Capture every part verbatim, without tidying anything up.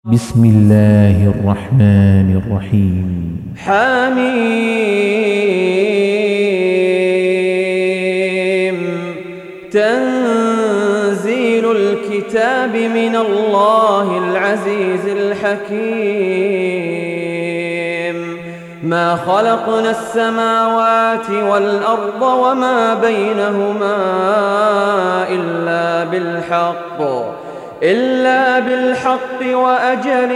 بسم الله الرحمن الرحيم. حميم. تنزيل الكتاب من الله العزيز الحكيم. ما خلقنا السماوات والأرض وما بينهما إلا بالحق إلا بالحق وأجل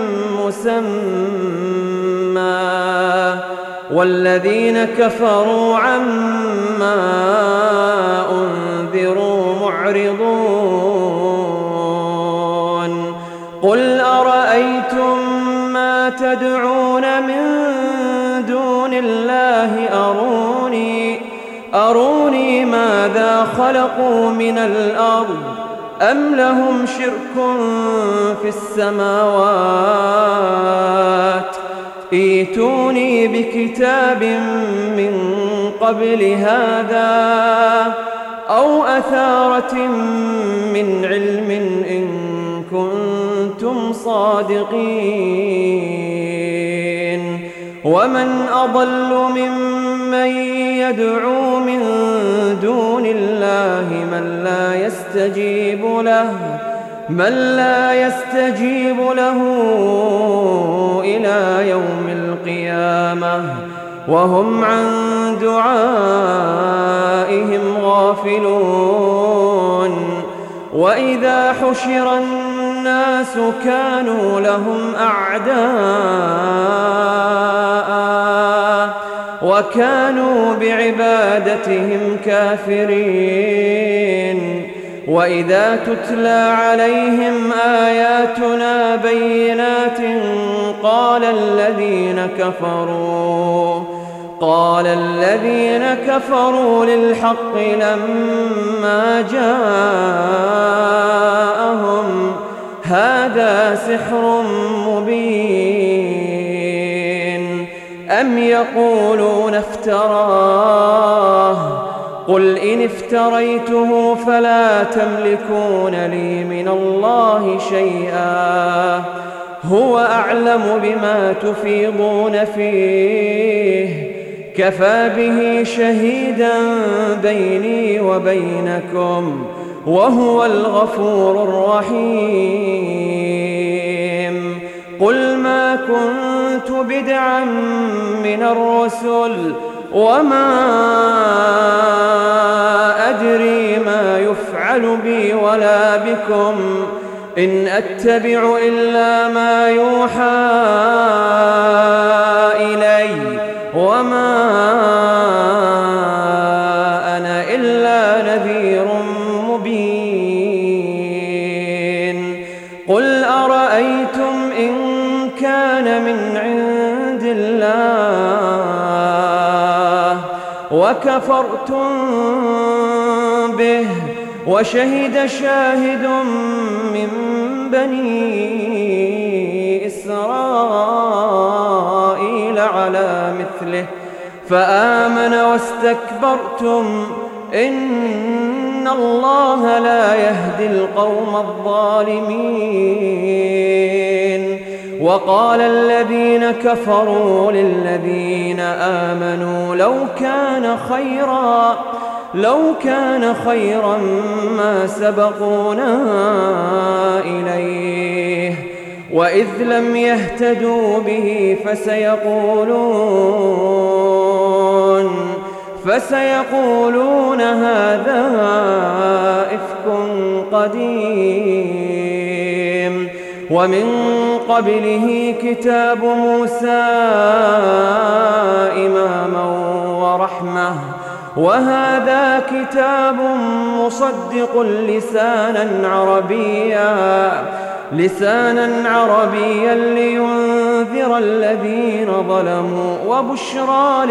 مسمى والذين كفروا عما أنذروا معرضون. قل أرأيتم ما تدعون من دون الله أروني أروني ماذا خلقوا من الأرض أم لهم شرك في السماوات ائتوني بكتاب من قبل هذا أو أثارة من علم إن كنتم صادقين. ومن أضل ممن يدعو من دون الله من لا يستجيب له من لا يستجيب له إلى يوم القيامة وهم عن دعائهم غافلون. وإذا حشر الناس كانوا لهم أعداء وكانوا بعبادتهم كافرين. وإذا تتلى عليهم آياتنا بينات قال الذين كفروا قال الذين كفروا للحق لما جاءهم هذا سحر مبين. أم يقولون افتراه قل إن افتريته فلا تملكون لي من الله شيئا هو أعلم بما تفيضون فيه كفى به شهيدا بيني وبينكم وهو الغفور الرحيم. قل ما كنت بدعا من الرسل وما أدري ما يفعل بي ولا بكم إن أتبع إلا ما يوحى إلي وما أنا إلا نذير مبين. قل أرأيتم إن كان من عند الله وكفرتم به وشهد شاهد من بني إسرائيل على مثله فآمن واستكبرتم إن الله لا يهدي القوم الظالمين. وقال الذين كفروا للذين آمنوا لو كان خيرا لو كان خيرا ما سبقونا إليه وإذ لم يهتدوا به فسيقولون فسيقولون هذا إفك قديم. ومن قبله كتاب موسى إماما ورحمة وهذا كتاب مصدق لسانا عربيا لسانا عربيا لينذر الذين ظلموا وبشرى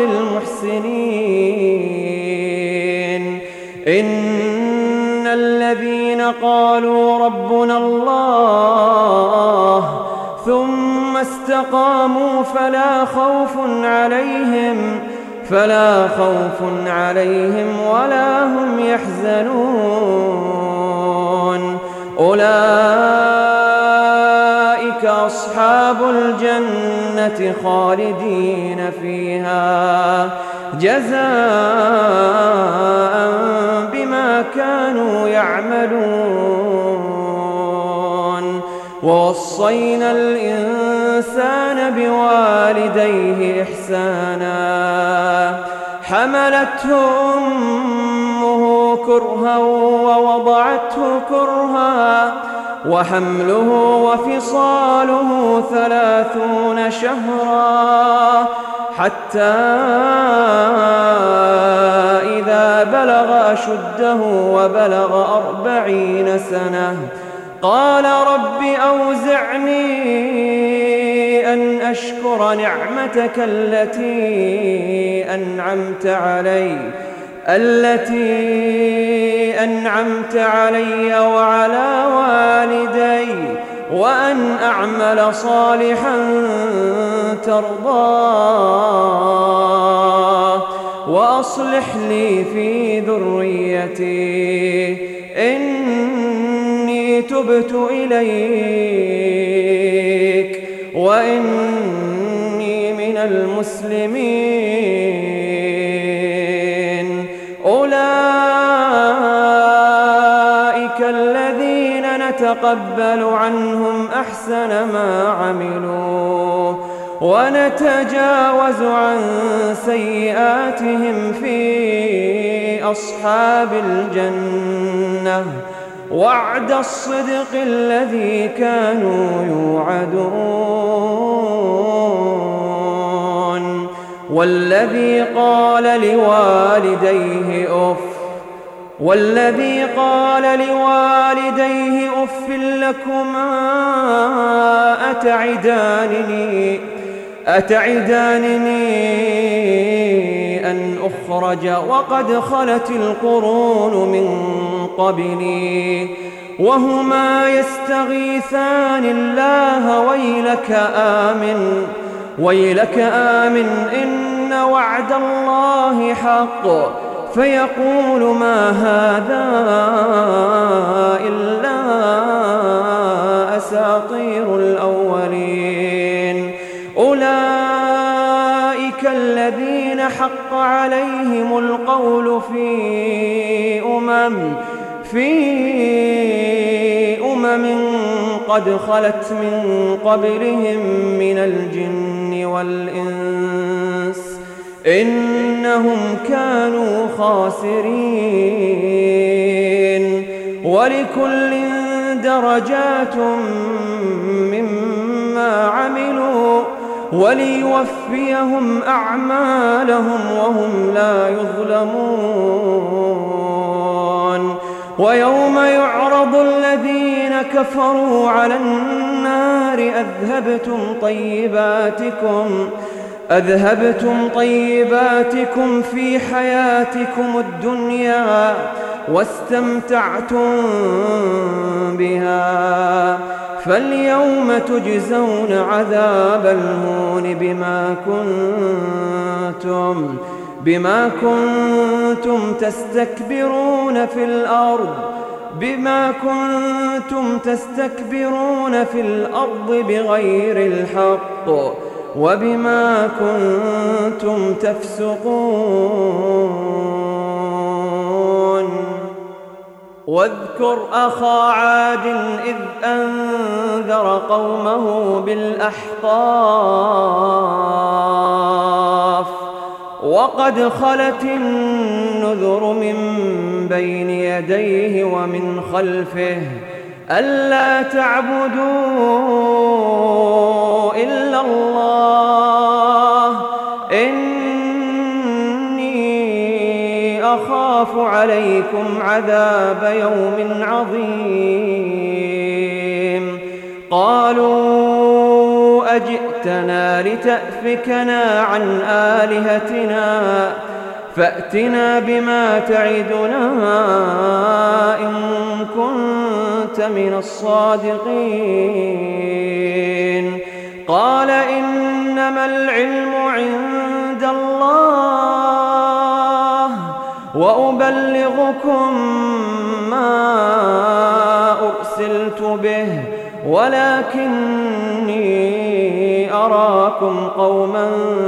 للمحسنين. إن الذين قالوا ربنا الله ثم استقاموا فلا خوف عليهم فلا خوف عليهم ولا هم يحزنون. أولئك أصحاب الجنة خالدين فيها جزاء بما كانوا يعملون. ووصينا الإنسان بوالديه إحسانا حملته أمه كرها ووضعته كرها وحمله وفصاله ثلاثون شهرا حتى إذا بلغ أشده وبلغ أربعين سنة قال رب أوزعني أن أشكر نعمتك التي أنعمت علي التي أنعمت علي وعلى والدي وأن أعمل صالحا ترضاه وأصلح لي في ذريتي إني تبت إليك وإني من المسلمين. أولئك الذين نتقبل عنهم أحسن ما عملوا ونتجاوز عن سيئاتهم في أصحاب الجنة وعد الصدق الذي كانوا يوعدون. والذي قال لوالديه أف والذي قال لوالديه أف لكما أتعدانني أتعدانني أن أخرج وقد خلت القرون من قبلي وهما يستغيثان الله ويلك آمن ويلك آمن إن وعد الله حق فيقول ما هذا إلا أساطير الأولين. أولئك الذين حق عليهم القول في أمم في أمم قد خلت من قبلهم من الجن والإنس إنهم كانوا خاسرين. ولكل درجات مما عملوا وليوفيهم أعمالهم وهم لا يظلمون. ويوم يعرض الذين كفروا على النار أذهبتم طيباتكم أذهبتم طيباتكم في حياتكم الدنيا واستمتعتم بها فاليوم تجزون عذاب الهون بما كنتم بما كنتم تستكبرون في الأرض بما كنتم تستكبرون في الأرض بغير الحق وبما كنتم تفسقون. واذكر أخا عاد إذ أنذر قومه بالأحقاف وقد خلت النذر من بين يديه ومن خلفه ألا تعبدوا إلا الله إني أخاف عليكم عذاب يوم عظيم. قالوا أجئتنا لتأفكنا عن آلهتنا فأتنا بما تعدنا إن كنت من الصادقين. قال إنما العلم عند الله وأبلغكم ما أرسلت به ولكن أراكم قوما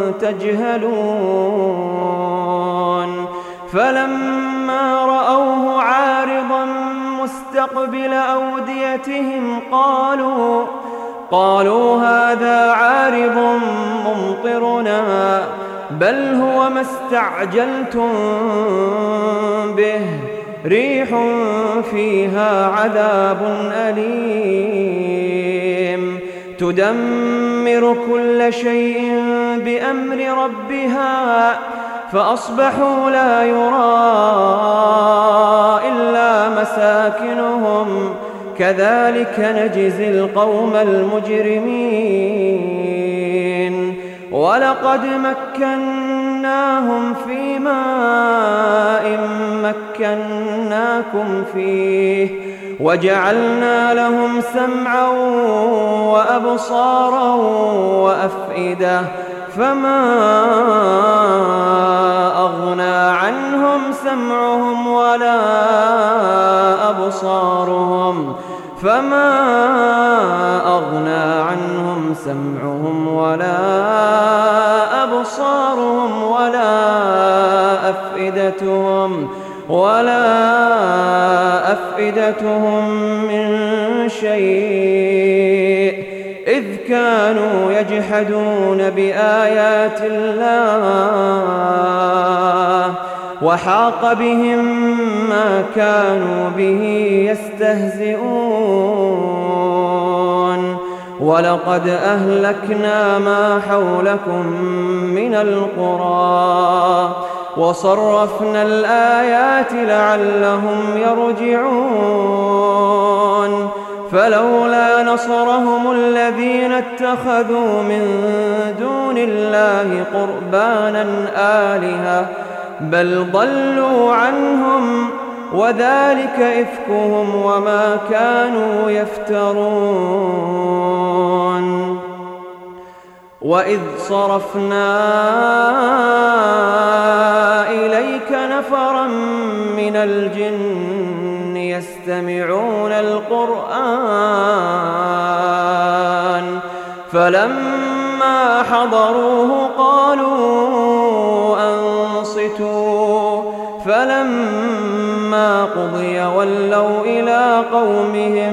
تجهلون فلما رأوه عارضا مستقبل أوديتهم قالوا قالوا هذا عارض ممطرنا بل هو ما استعجلتم به ريح فيها عذاب أليم تدمر كل شيء بأمر ربها فأصبحوا لا يرى إلا مساكنهم كذلك نجزي القوم المجرمين ولقد مكناهم في ماء مكناكم فيه وجعلنا لهم سمعا وأبصارا وأفئدة فما أغنى عنهم سمعهم ولا أبصارهم فما أغنى عنهم سمعهم ولا أبصارهم ولا أفئدتهم ولا أفئدتهم من شيء إذ كانوا يجحدون بآيات الله وحاق بهم ما كانوا به يستهزئون ولقد أهلكنا ما حولكم من القرى وصرفنا الآيات لعلهم يرجعون فلولا نصرهم الذين اتخذوا من دون الله قربانا آلهة بل ضلوا عنهم وذلك إفكهم وما كانوا يفترون وإذ صرفنا إليك نفرا من الجن يستمعون القرآن فلما حضروه قالوا أنصتوا فلما قضي ولوا إلى قومهم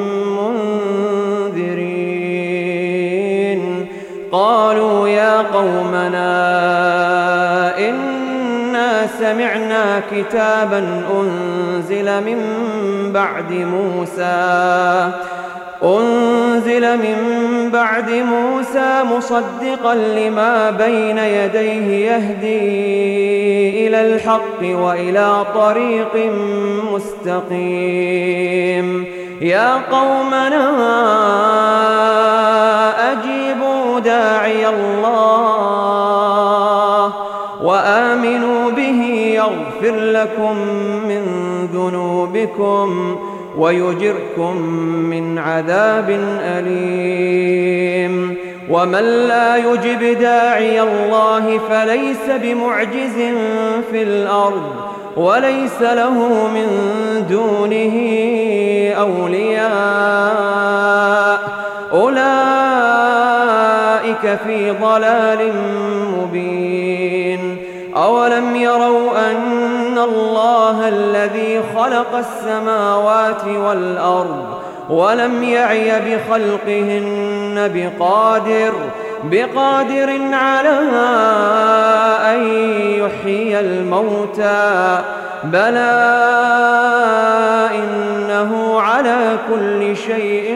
منذرين قالوا يا قومنا إنا سمعنا كتابا أنزل من بعد موسى أنزل من بعد موسى مصدقا لما بين يديه يهدي إلى الحق وإلى طريق مستقيم يا قومنا أجيبوا داعي الله وآمنوا به يغفر لكم من ذنوبكم ويجركم من عذاب أليم ومن لا يجب داعي الله فليس بمعجز في الأرض وليس له من دونه أولياء أولئك في ضلال مبين أولم يروا أن الله الذي خلق السماوات والأرض ولم يعي بخلقهن بقادر بقادر على أن يحيي الموتى بلى إنه على كل شيء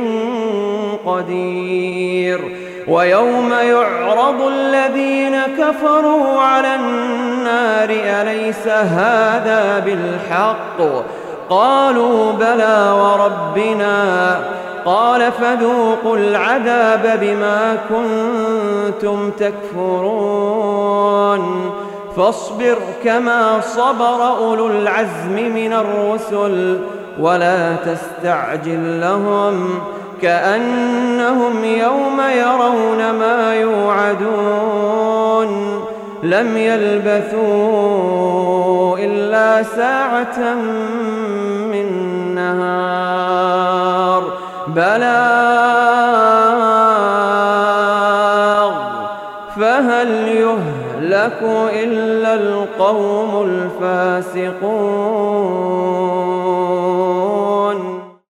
قدير ويوم يعرض الذين كفروا على النار أليس هذا بالحق قالوا بلى وربنا قال فذوقوا العذاب بما كنتم تكفرون فاصبر كما صبر أولو العزم من الرسل ولا تستعجل لهم كأنهم يوم يرون ما يوعدون لم يلبثوا إلا ساعة من نهار بلاغ فهل يهلك إلا القوم الفاسقون